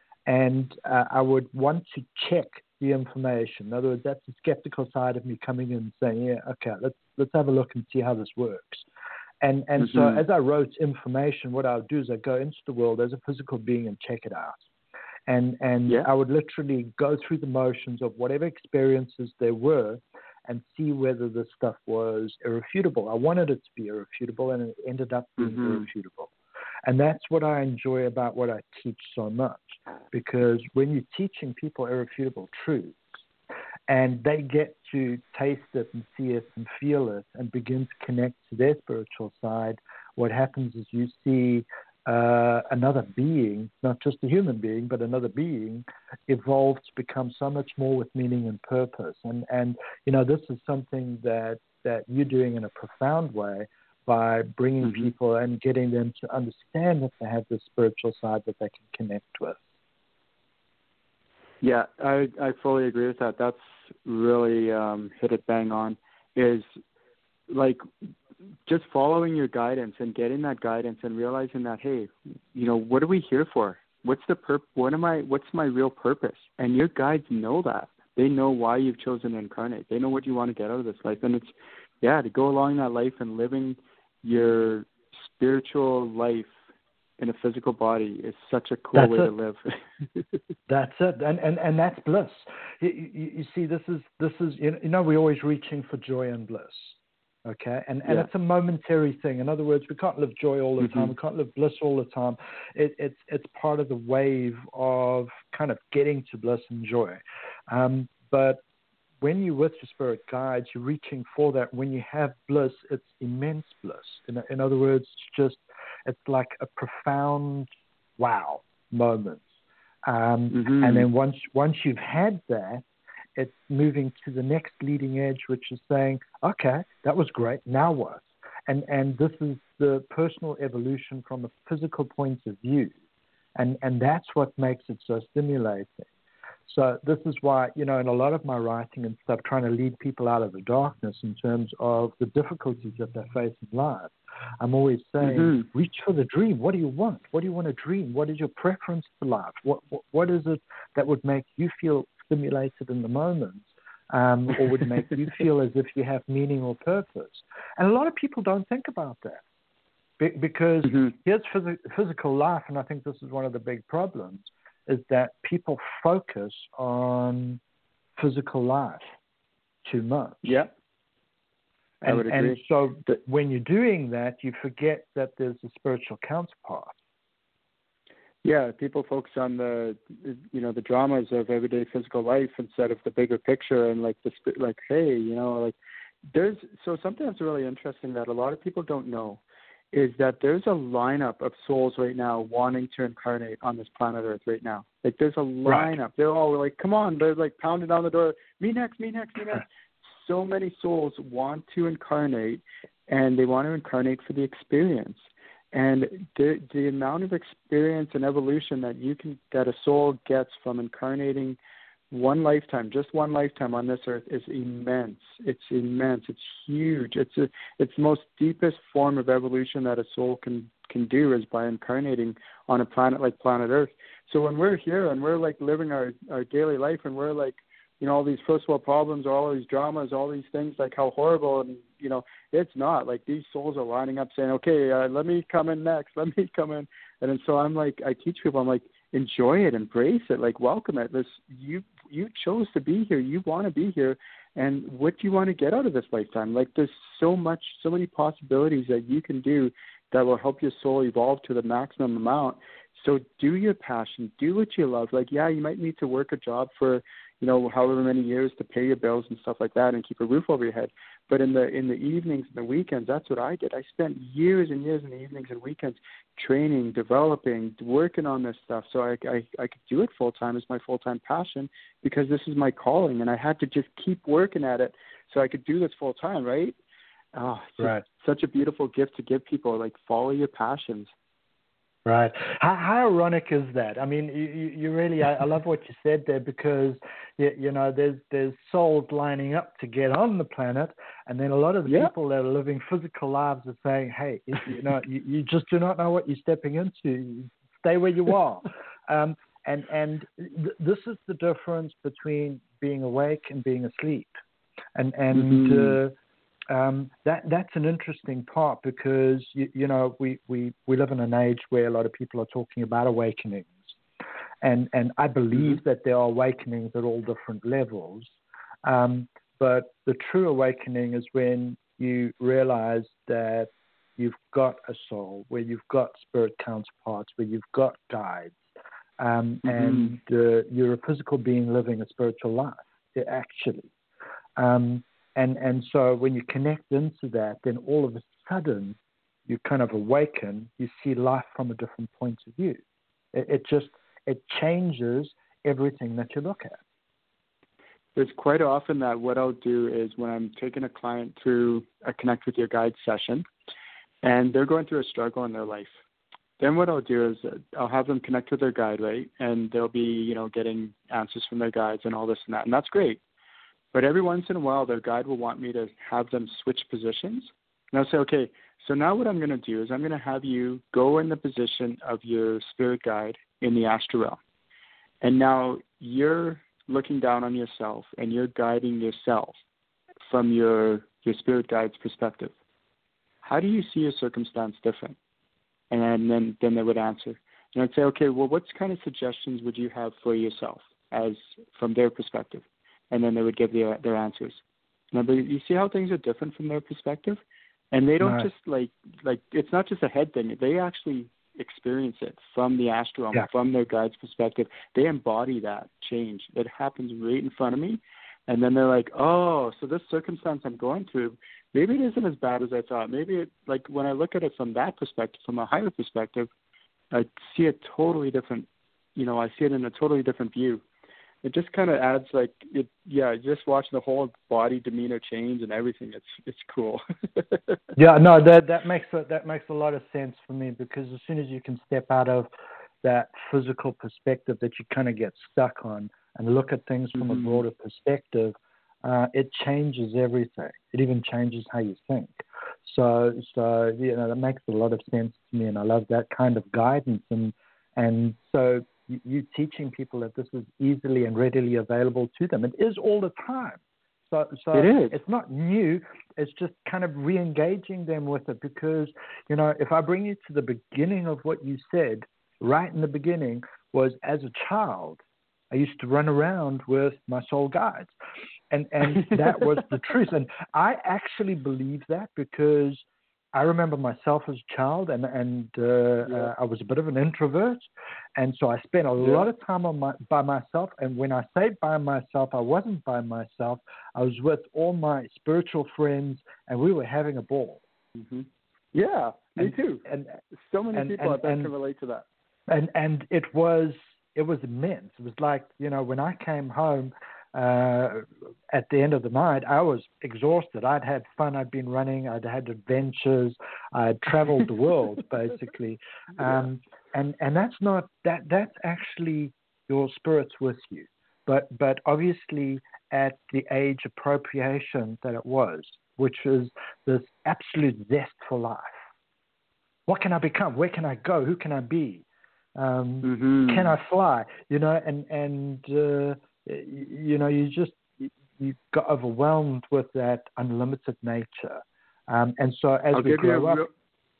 [SPEAKER 2] and uh, I would want to check the information. In other words, that's the skeptical side of me coming in and saying, yeah, okay, let's let's have a look and see how this works. And and
[SPEAKER 4] mm-hmm.
[SPEAKER 2] so as I wrote information, what I would do is I'd go into the world as a physical being and check it out. And and
[SPEAKER 4] yeah.
[SPEAKER 2] I would literally go through the motions of whatever experiences there were and see whether this stuff was irrefutable. I wanted it to be irrefutable, and it ended up being
[SPEAKER 4] mm-hmm.
[SPEAKER 2] irrefutable. And that's what I enjoy about what I teach so much, because when you're teaching people irrefutable truths and they get to taste it and see it and feel it and begin to connect to their spiritual side, what happens is you see uh, another being, not just a human being, but another being, evolve to become so much more with meaning and purpose. And, and you know, this is something that, that you're doing in a profound way, by bringing
[SPEAKER 4] mm-hmm.
[SPEAKER 2] people and getting them to understand that they have this spiritual side that they can connect with.
[SPEAKER 4] Yeah, I, I fully agree with that. That's really um, hit it bang on. Is like just following your guidance and getting that guidance and realizing that, hey, you know, what are we here for? What's the purp? What am I? What's my real purpose? And your guides know that. They know why you've chosen to incarnate. They know what you want to get out of this life. And it's, yeah, to go along that life and living your spiritual life in a physical body is such a cool
[SPEAKER 2] that's
[SPEAKER 4] way
[SPEAKER 2] it.
[SPEAKER 4] to live.
[SPEAKER 2] That's it, and and and that's bliss. You, you, you see, this is this is you know we're always reaching for joy and bliss, okay, and and
[SPEAKER 4] Yeah.
[SPEAKER 2] it's a momentary thing. In other words, we can't live joy all the
[SPEAKER 4] Mm-hmm.
[SPEAKER 2] time. We can't live bliss all the time. It, it's it's part of the wave of kind of getting to bliss and joy, um, but when you're with your spirit guides, you're reaching for that. When you have bliss, it's immense bliss. In, in other words, it's just, it's like a profound wow moment. Um,
[SPEAKER 4] Mm-hmm.
[SPEAKER 2] and then once once you've had that, it's moving to the next leading edge, which is saying, okay, that was great. Now what? And and this is the personal evolution from a physical point of view, and and that's what makes it so stimulating. So this is why, you know, in a lot of my writing and stuff, trying to lead people out of the darkness in terms of the difficulties that they face in life, I'm always saying,
[SPEAKER 4] Mm-hmm.
[SPEAKER 2] reach for the dream. What do you want? What do you want to dream? What is your preference for life? What what, what is it that would make you feel stimulated in the moment, um, or would make you feel as if you have meaning or purpose? And a lot of people don't think about that. Be- because
[SPEAKER 4] Mm-hmm.
[SPEAKER 2] here's phys- physical life, and I think this is one of the big problems, is that people focus on physical life too much.
[SPEAKER 4] Yeah. I
[SPEAKER 2] And,
[SPEAKER 4] would agree.
[SPEAKER 2] and so when you're doing that, you forget that there's a spiritual counterpart.
[SPEAKER 4] Yeah, people focus on the, you know, the dramas of everyday physical life instead of the bigger picture and like the sp- like, hey, you know, like there's so something that's really interesting that a lot of people don't know is that there's a lineup of souls right now wanting to incarnate on this planet Earth right now. Like there's a lineup.
[SPEAKER 2] Right.
[SPEAKER 4] They're all like, come on, they're like pounding on the door. Me next, me next, me next. So many souls want to incarnate, and they want to incarnate for the experience. And the the amount of experience and evolution that you can that a soul gets from incarnating one lifetime, just one lifetime on this earth, is immense. It's immense. It's huge. It's a, it's the most deepest form of evolution that a soul can can do is by incarnating on a planet like planet Earth. So when we're here and we're like living our our daily life, and we're like, you know, all these first world problems, all these dramas, all these things, like how horrible, and, you know, it's not. Like these souls are lining up saying, okay, uh, let me come in next, let me come in. And then so I'm like, I teach people, I'm like, enjoy it, embrace it, like welcome it. This, you, you chose to be here. You want to be here. And what do you want to get out of this lifetime? Like there's so much, so many possibilities that you can do that will help your soul evolve to the maximum amount. So do your passion, do what you love. Like, yeah, you might need to work a job for, you know, however many years to pay your bills and stuff like that and keep a roof over your head. But in the in the evenings and the weekends, that's what I did. I spent years and years in the evenings and weekends training, developing, working on this stuff. So I, I, I could do it full time as my full time passion because this is my calling, and I had to just keep working at it so I could do this full time, right? Oh, it's
[SPEAKER 2] Right.
[SPEAKER 4] such a beautiful gift to give people. Like, follow your passions.
[SPEAKER 2] Right. How, how ironic is that? I mean, you, you you really, I, I love what you said there, because, you, you know, there's there's souls lining up to get on the planet, and then a lot of the
[SPEAKER 4] Yeah.
[SPEAKER 2] people that are living physical lives are saying, hey, you, you know, you, you just do not know what you're stepping into. Stay where you are. um, and and th- this is the difference between being awake and being asleep. And, and
[SPEAKER 4] Mhm.
[SPEAKER 2] uh, Um, that that's an interesting part, because you, you know we, we, we live in an age where a lot of people are talking about awakenings, and and I believe
[SPEAKER 4] Mm-hmm.
[SPEAKER 2] that there are awakenings at all different levels, um, but the true awakening is when you realize that you've got a soul, where you've got spirit counterparts, where you've got guides, um,
[SPEAKER 4] Mhm.
[SPEAKER 2] and uh, you're a physical being living a spiritual life, actually. Um, And and so when you connect into that, then all of a sudden you kind of awaken. You see life from a different point of view. It, it just it changes everything that you look at.
[SPEAKER 4] There's quite often that what I'll do is when I'm taking a client through a Connect with Your Guide session, and they're going through a struggle in their life, then what I'll do is I'll have them connect with their guide, right? And they'll be, you know, getting answers from their guides and all this and that, and that's great. But every once in a while, their guide will want me to have them switch positions And I'll say, okay, so now what I'm going to do is I'm going to have you go in the position of your spirit guide in the astral realm. And now you're looking down on yourself and you're guiding yourself from your, your spirit guide's perspective. How do you see your circumstance different? And then, then they would answer. And I'd say, okay, well, what kind of suggestions would you have for yourself as from their perspective? And then they would give their, their answers. Now, but you see how things are different from their perspective? And they don't
[SPEAKER 2] Right.
[SPEAKER 4] just like, like, it's not just a head thing. They actually experience it from the astral realm,
[SPEAKER 2] Yeah.
[SPEAKER 4] from their guide's perspective. They embody that change. That happens right in front of me. And then they're like, oh, so this circumstance I'm going through, maybe it isn't as bad as I thought. Maybe it, like when I look at it from that perspective, from a higher perspective, I see it totally different. You know, I see it in a totally different view. It just kind of adds like, it, yeah, just watch the whole body demeanor change and everything. It's it's cool.
[SPEAKER 2] Yeah, no, that that makes a, that makes a lot of sense for me, because as soon as you can step out of that physical perspective that you kind of get stuck on and look at things from
[SPEAKER 4] mm-hmm.
[SPEAKER 2] a broader perspective, uh, it changes everything. It even changes how you think. So, so you know, that makes a lot of sense to me, and I love that kind of guidance. And and so you, you teaching people that this is easily and readily available to them. It is all the time. So, so
[SPEAKER 4] it is.
[SPEAKER 2] It's not new. It's just kind of re-engaging them with it, because, you know, if I bring you to the beginning of what you said, right in the beginning was, as a child, I used to run around with my soul guides. And and that was the truth. And I actually believe that, because I remember myself as a child, and, and uh,
[SPEAKER 4] yeah.
[SPEAKER 2] uh, I was a bit of an introvert. And so I spent a
[SPEAKER 4] yeah.
[SPEAKER 2] lot of time on my, by myself. And when I say by myself, I wasn't by myself. I was with all my spiritual friends, and we were having a ball.
[SPEAKER 4] Mm-hmm. Yeah, me
[SPEAKER 2] and,
[SPEAKER 4] too.
[SPEAKER 2] And
[SPEAKER 4] so many
[SPEAKER 2] and,
[SPEAKER 4] people
[SPEAKER 2] and,
[SPEAKER 4] I bet
[SPEAKER 2] and,
[SPEAKER 4] can relate to that.
[SPEAKER 2] And and it was it was immense. It was like, you know, when I came home uh, at the end of the night, I was exhausted. I'd had fun. I'd been running. I'd had adventures. I'd traveled the world, basically. Um, yeah. And and that's not that. That's actually your spirit's with you. But but obviously at the age appropriation that it was, which is this absolute zest for life. What can I become? Where can I go? Who can I be? Um,
[SPEAKER 4] mm-hmm.
[SPEAKER 2] Can I fly? You know, and and uh, you know, you just you got overwhelmed with that unlimited nature. Um, and so as
[SPEAKER 4] I'll
[SPEAKER 2] we
[SPEAKER 4] give
[SPEAKER 2] grow
[SPEAKER 4] you a
[SPEAKER 2] up,
[SPEAKER 4] real,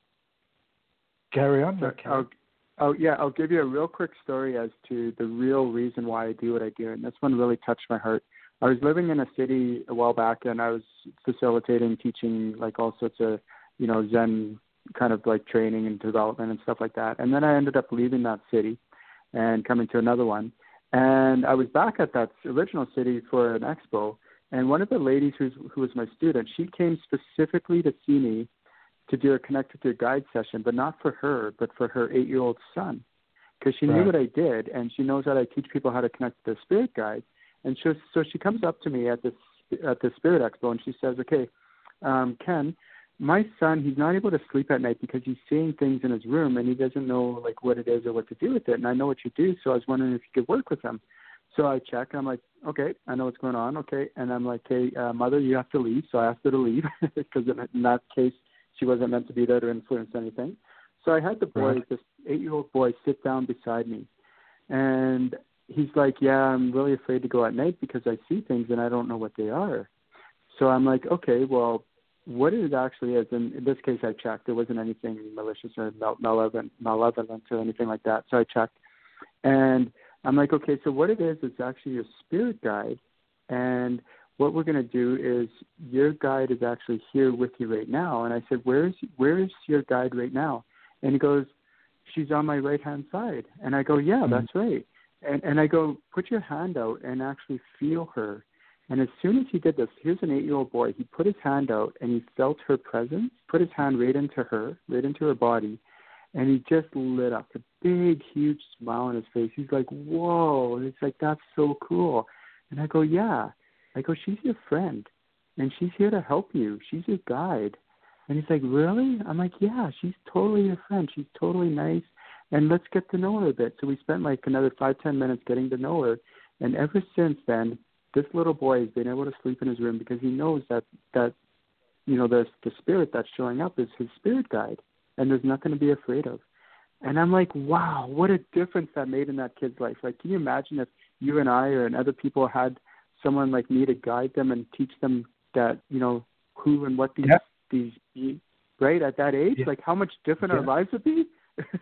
[SPEAKER 2] carry on.
[SPEAKER 4] so
[SPEAKER 2] Okay.
[SPEAKER 4] I'll, oh yeah, I'll give you a real quick story as to the real reason why I do what I do, and this one really touched my heart. I was living in a city a while back, and I was facilitating, teaching like all sorts of, you know, Zen kind of like training and development and stuff like that. And then I ended up leaving that city and coming to another one. And I was back at that original city for an expo. And one of the ladies who's, who was my student, she came specifically to see me to do a Connected to Your Guide session, but not for her, but for her eight-year-old son. Because she
[SPEAKER 2] right.
[SPEAKER 4] knew what I did, and she knows that I teach people how to connect to their spirit guide. And she, so she comes up to me at this at the Spirit Expo, and she says, okay, um, Ken, my son, he's not able to sleep at night because he's seeing things in his room, and he doesn't know like what it is or what to do with it. And I know what you do, so I was wondering if you could work with him. So I check. I'm like, okay, I know what's going on. Okay, and I'm like, hey, uh, mother, you have to leave. So I asked her to leave because in, in that case, she wasn't meant to be there to influence anything. So I had the boy,
[SPEAKER 2] right.
[SPEAKER 4] this eight-year-old boy, sit down beside me, and he's like, yeah, I'm really afraid to go at night because I see things and I don't know what they are. So I'm like, okay, well, what it actually is, and in this case I checked, there wasn't anything malicious or malevolent, malevolent or anything like that, so I checked. And I'm like, okay, so what it is, it's actually your spirit guide, and what we're going to do is your guide is actually here with you right now. And I said, where is where is your guide right now? And he goes, she's on my right-hand side. And I go, yeah, mm-hmm. that's right. And, and I go, put your hand out and actually feel her. And as soon as he did this, here's an eight-year-old boy. He put his hand out and he felt her presence, put his hand right into her, right into her body, and he just lit up. A big, huge smile on his face. He's like, whoa. And it's like, that's so cool. And I go, yeah. I go, she's your friend, and she's here to help you. She's your guide. And he's like, really? I'm like, yeah, she's totally your friend. She's totally nice, and let's get to know her a bit. So we spent like another five, ten minutes getting to know her. And ever since then, this little boy has been able to sleep in his room because he knows that, that you know, the the spirit that's showing up is his spirit guide, and there's nothing to be afraid of. And I'm like, wow, what a difference that made in that kid's life. Like, can you imagine if you and I or and other people had someone like me to guide them and teach them that, you know, who and what these,
[SPEAKER 2] yeah.
[SPEAKER 4] these, right, at that age?
[SPEAKER 2] Yeah.
[SPEAKER 4] Like, how much different
[SPEAKER 2] Yeah.
[SPEAKER 4] our lives would be?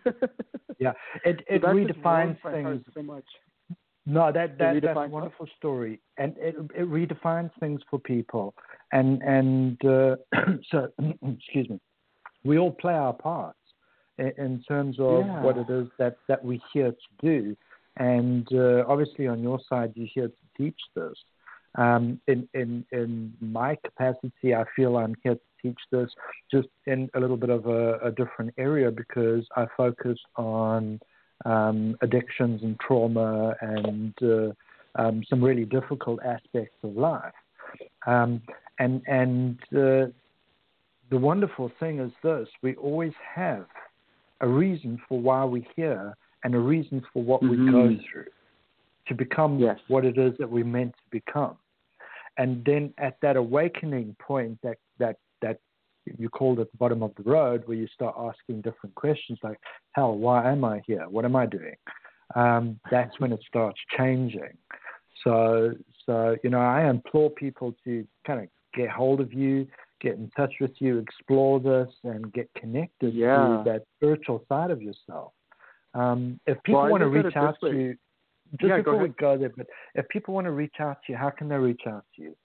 [SPEAKER 2] yeah, it, it
[SPEAKER 4] so
[SPEAKER 2] redefines things.
[SPEAKER 4] So much.
[SPEAKER 2] No, that, that that's a
[SPEAKER 4] what?
[SPEAKER 2] wonderful story, and it, it redefines things for people. And and uh, so, excuse me, we all play our parts in, in terms of
[SPEAKER 4] yeah.
[SPEAKER 2] what it is that, that we're here to do. And uh, obviously, on your side, you're here to teach this. Um, in in in my capacity, I feel I'm here to teach this, just in a little bit of a, a different area, because I focus on Um, addictions and trauma and uh, um, some really difficult aspects of life. Um, and and uh, the wonderful thing is this: we always have a reason for why we're here and a reason for what
[SPEAKER 4] mm-hmm.
[SPEAKER 2] we go through to become
[SPEAKER 4] yes.
[SPEAKER 2] what it is that we're meant to become. And then at that awakening point, that that that you called at the bottom of the road, where you start asking different questions like, hell, why am I here? What am I doing? Um, that's when it starts changing. So, so you know, I implore people to kind of get hold of you, get in touch with you, explore this, and get connected
[SPEAKER 4] yeah.
[SPEAKER 2] to that spiritual side of yourself. Um, if people
[SPEAKER 4] well,
[SPEAKER 2] want to reach out to you, just
[SPEAKER 4] yeah,
[SPEAKER 2] before
[SPEAKER 4] go
[SPEAKER 2] we go there, but if people want to reach out to you, how can they reach out to you?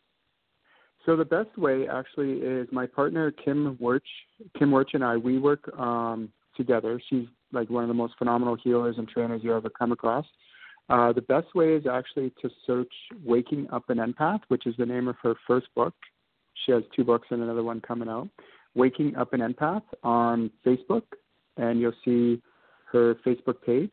[SPEAKER 4] So the best way actually is my partner, Kim Wirch. Kim Wirch and I, we work um, together. She's like one of the most phenomenal healers and trainers you ever come across. Uh, the best way is actually to search Waking Up an Empath, which is the name of her first book. She has two books and another one coming out. Waking Up an Empath on Facebook, and you'll see her Facebook page.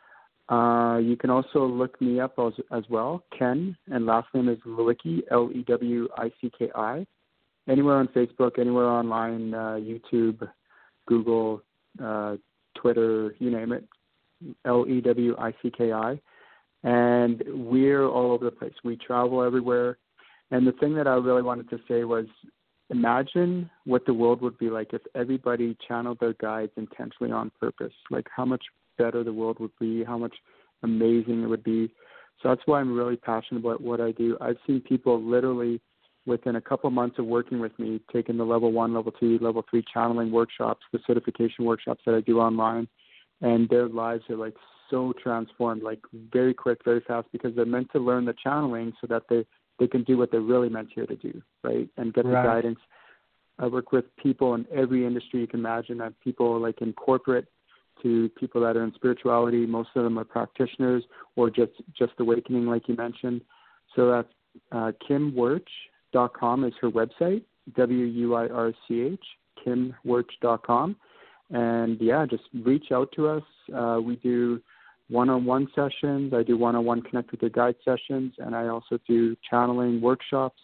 [SPEAKER 4] Uh, you can also look me up as, as well, Ken, and last name is Lewicki, L E W I C K I. Anywhere on Facebook, anywhere online, uh, YouTube, Google, uh, Twitter, you name it, L E W I C K I. And we're all over the place. We travel everywhere. And the thing that I really wanted to say was, imagine what the world would be like if everybody channeled their guides intentionally on purpose. Like how much better the world would be, how much amazing it would be. So that's why I'm really passionate about what I do. I've seen people literally within a couple months of working with me, taking the level one, level two, level three channeling workshops, the certification workshops that I do online, and their lives are like so transformed, like very quick, very fast, because they're meant to learn the channeling so that they, they can do what they're really meant here to do, right, and get
[SPEAKER 2] right.
[SPEAKER 4] the guidance. I work with people in every industry you can imagine. I have people like in corporate, to people that are in spirituality. Most of them are practitioners or just, just awakening, like you mentioned. So that's uh, kim wirch dot com is her website, W U I R C H, kim wirch dot com. And, yeah, just reach out to us. Uh, we do one-on-one sessions. I do one-on-one Connect with Your Guide sessions, and I also do channeling workshops.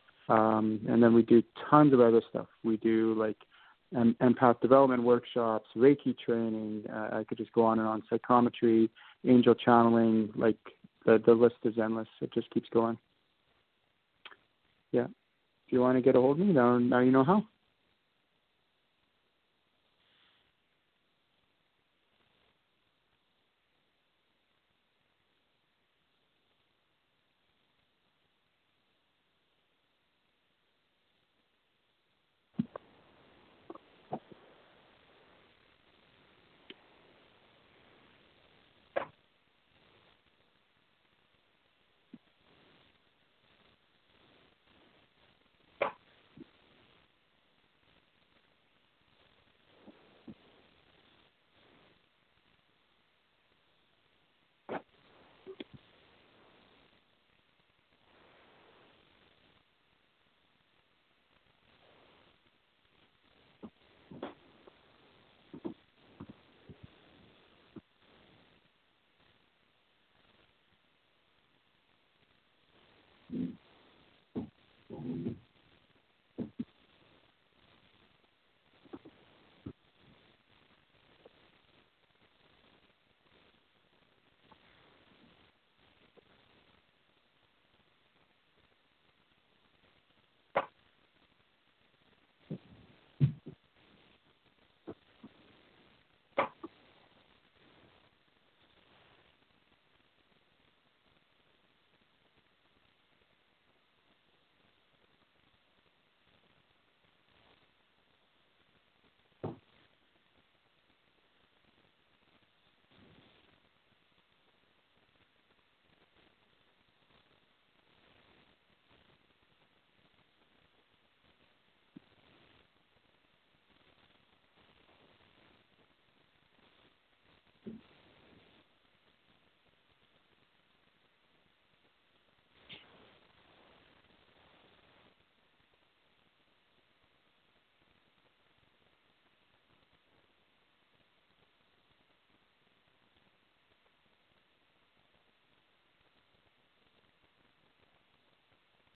[SPEAKER 4] Um, and then we do tons of other stuff. We do, like, And empath development workshops, Reiki training. Uh, I could just go on and on. Psychometry, angel channeling. Like the the list is endless. It just keeps going. Yeah. If you want to get a hold of me, now now you know how.